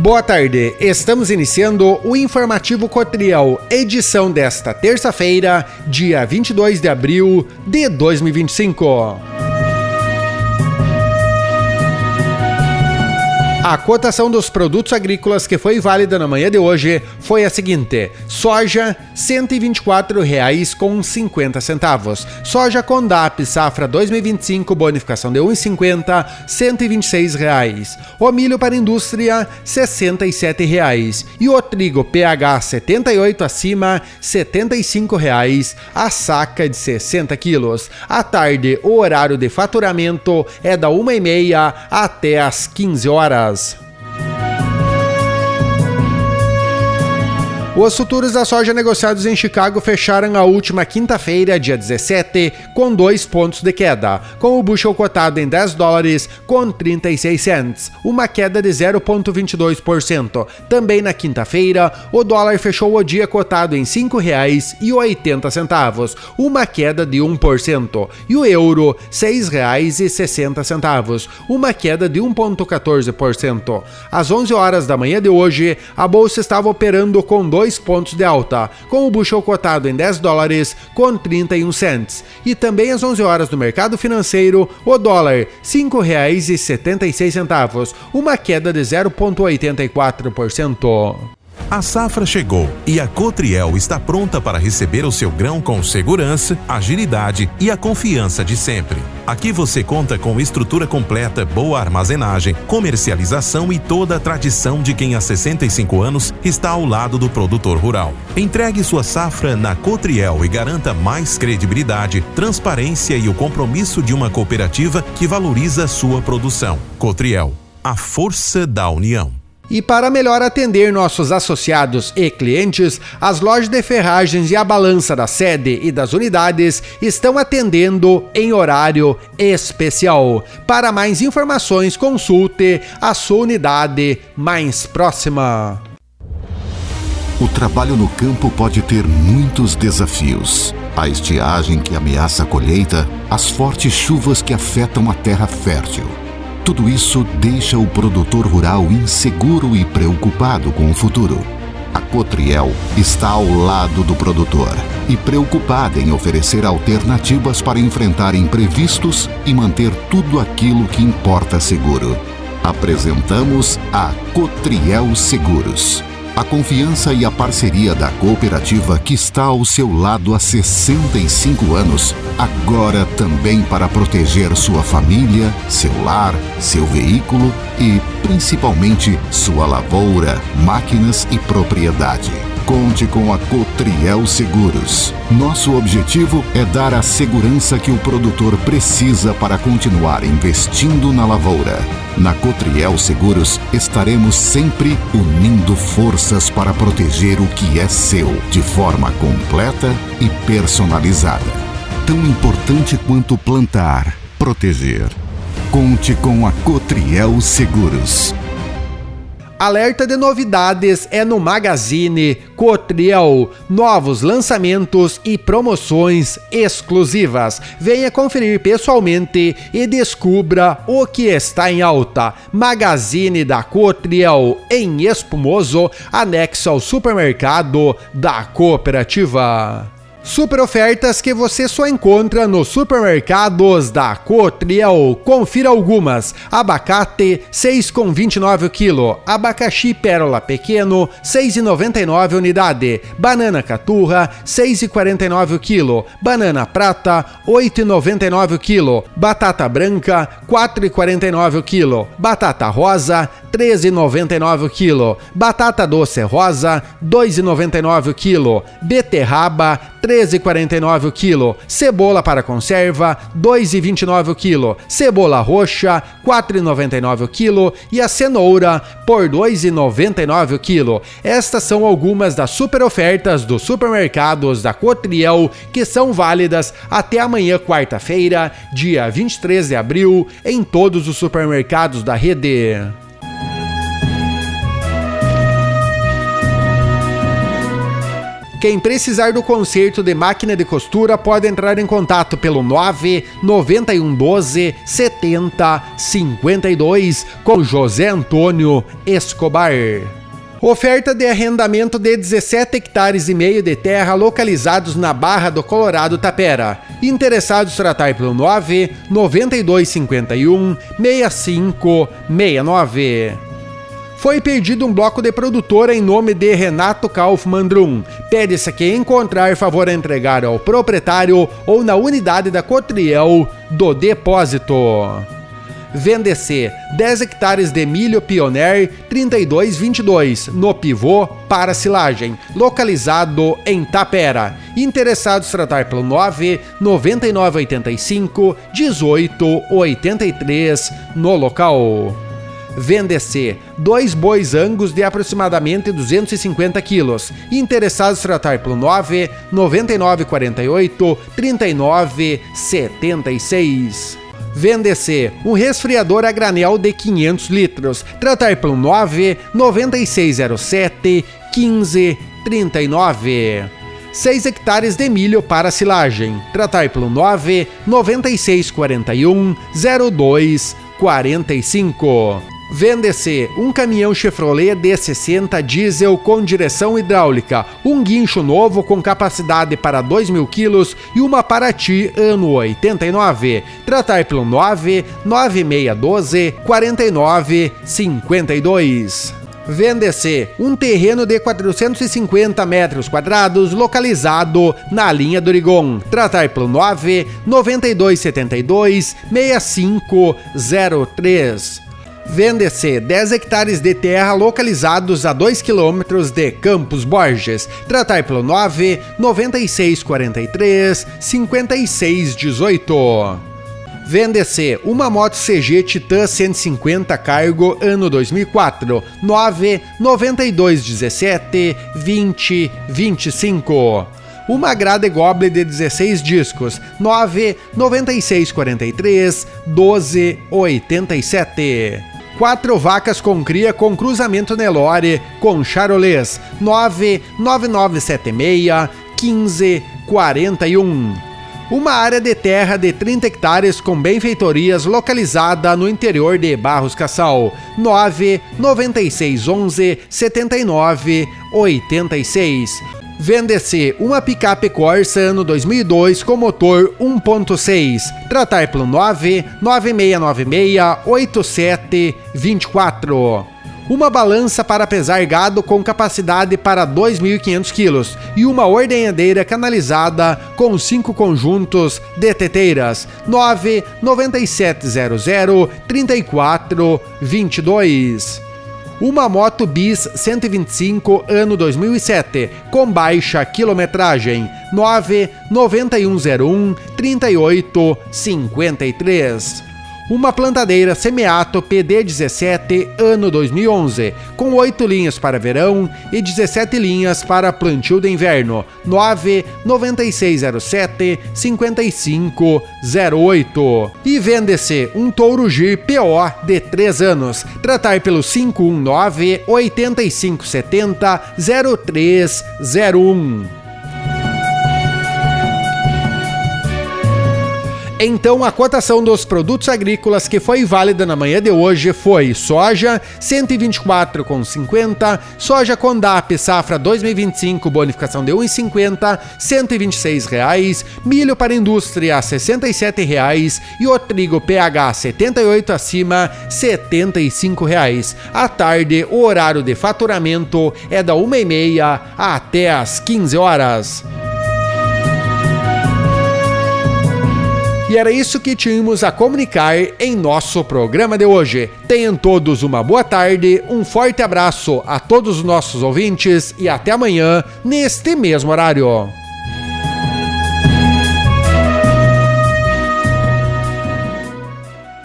Boa tarde, estamos iniciando o Informativo Cotriel, edição desta terça-feira, dia 22 de abril de 2025. A cotação dos produtos agrícolas que foi válida na manhã de hoje foi a seguinte: soja R$ 124,50, soja Condap safra 2025 bonificação de 1,50, R$ 126,00, o milho para indústria R$ 67,00 e o trigo PH 78 acima R$ 75,00 a saca de 60 quilos. À tarde, o horário de faturamento é da 1h30 até às 15 horas. Os futuros da soja negociados em Chicago fecharam a última quinta-feira, dia 17, com 2 pontos de queda, com o bushel cotado em $10 com 36 cents, uma queda de 0,22%. Também na quinta-feira, o dólar fechou o dia cotado em R$ 5,80, uma queda de 1%, e o euro R$ 6,60, uma queda de 1,14%. Às 11 horas da manhã de hoje, a bolsa estava operando com 2 pontos de alta, com o bushel cotado em $10 com 31 cents. E também às 11 horas do mercado financeiro, o dólar R$ 5,76, uma queda de 0,84%. A safra chegou e a Cotriel está pronta para receber o seu grão com segurança, agilidade e a confiança de sempre. Aqui você conta com estrutura completa, boa armazenagem, comercialização e toda a tradição de quem há 65 anos está ao lado do produtor rural. Entregue sua safra na Cotriel e garanta mais credibilidade, transparência e o compromisso de uma cooperativa que valoriza a sua produção. Cotriel, a força da união. E para melhor atender nossos associados e clientes, as lojas de ferragens e a balança da sede e das unidades estão atendendo em horário especial. Para mais informações, consulte a sua unidade mais próxima. O trabalho no campo pode ter muitos desafios. A estiagem que ameaça a colheita, as fortes chuvas que afetam a terra fértil. Tudo isso deixa o produtor rural inseguro e preocupado com o futuro. A Cotriel está ao lado do produtor e preocupada em oferecer alternativas para enfrentar imprevistos e manter tudo aquilo que importa seguro. Apresentamos a Cotriel Seguros. A confiança e a parceria da cooperativa que está ao seu lado há 65 anos, agora também para proteger sua família, seu lar, seu veículo e, principalmente, sua lavoura, máquinas e propriedade. Conte com a Cotriel Seguros. Nosso objetivo é dar a segurança que o produtor precisa para continuar investindo na lavoura. Na Cotriel Seguros, estaremos sempre unindo forças para proteger o que é seu, de forma completa e personalizada. Tão importante quanto plantar, proteger. Conte com a Cotriel Seguros. Alerta de novidades é no Magazine Cotriel. Novos lançamentos e promoções exclusivas. Venha conferir pessoalmente e descubra o que está em alta. Magazine da Cotriel em Espumoso, anexo ao supermercado da cooperativa. Super ofertas que você só encontra nos supermercados da Cotriel. Confira algumas: abacate 6,29 o quilo, abacaxi pérola pequeno 6,99 unidade, banana caturra 6,49 o quilo, banana prata 8,99 o quilo, batata branca 4,49 o quilo, batata rosa 13,99 o quilo, batata doce rosa 2,99 o quilo, beterraba 13,49 o quilo, cebola para conserva 2,29 o quilo, cebola roxa 4,99 o quilo e a cenoura por 2,99 o quilo. Estas são algumas das super ofertas dos supermercados da Cotriel que são válidas até amanhã, quarta-feira, dia 23 de abril, em todos os supermercados da rede. Quem precisar do conserto de máquina de costura pode entrar em contato pelo 99112 7052 com José Antônio Escobar. Oferta de arrendamento de 17 hectares e meio de terra localizados na Barra do Colorado Tapera. Interessados tratar pelo 99251 6569. Foi perdido um bloco de produtora em nome de Renato Kaufmann Drum. Pede-se que encontrar favor a entregar ao proprietário ou na unidade da Cotriel do depósito. Vende-se 10 hectares de milho Pioneer 3222 no pivô para silagem, localizado em Tapera. Interessados tratar pelo 99985 1883 no local. Vende-se 2 bois Angus de aproximadamente 250 quilos. Interessados tratar pelo 99948 3976. Vende-se um resfriador a granel de 500 litros. Tratar pelo 99607 1539. 6 hectares de milho para silagem. Tratar pelo 99641 0245. Vende-se um caminhão Chevrolet D60 diesel com direção hidráulica, um guincho novo com capacidade para 2.000 quilos e uma Paraty ano 89. Tratar pelo 99612 4952. Vende-se um terreno de 450 metros quadrados localizado na linha do Origon. Tratar pelo 99272 6503. Vende-se 10 hectares de terra localizados a 2 quilômetros de Campos Borges. Tratar pelo 99643 5618. Vende-se uma moto CG Titan 150 Cargo ano 2004, 99217 2025. Uma grade Goblin de 16 discos, 99643 1287. 4 vacas com cria com cruzamento Nelore com charolês, 99976 1541. Uma área de terra de 30 hectares com benfeitorias localizada no interior de Barros Cassal, 99611 7986. Vende-se uma picape Corsa ano 2002 com motor 1.6. Tratar pelo 99696 8724. Uma balança para pesar gado com capacidade para 2.500 quilos e uma ordenhadeira canalizada com 5 conjuntos de teteiras, 99700 3422. Uma moto Bis 125 ano 2007 com baixa quilometragem, 99101 3853. Uma plantadeira Semiato PD17 ano 2011, com 8 linhas para verão e 17 linhas para plantio de inverno, 99607 5508. E vende-se um Touro Gir PO de 3 anos. Tratar pelo 519 8570 0301. Então, a cotação dos produtos agrícolas que foi válida na manhã de hoje foi soja, 124,50, soja Condap safra 2025, bonificação de 1,50, R$ 126, milho para indústria, R$ 67 e o trigo PH 78 acima, R$ 75. À tarde, o horário de faturamento é da 1h30 até às 15 horas. E era isso que tínhamos a comunicar em nosso programa de hoje. Tenham todos uma boa tarde, um forte abraço a todos os nossos ouvintes e até amanhã, neste mesmo horário.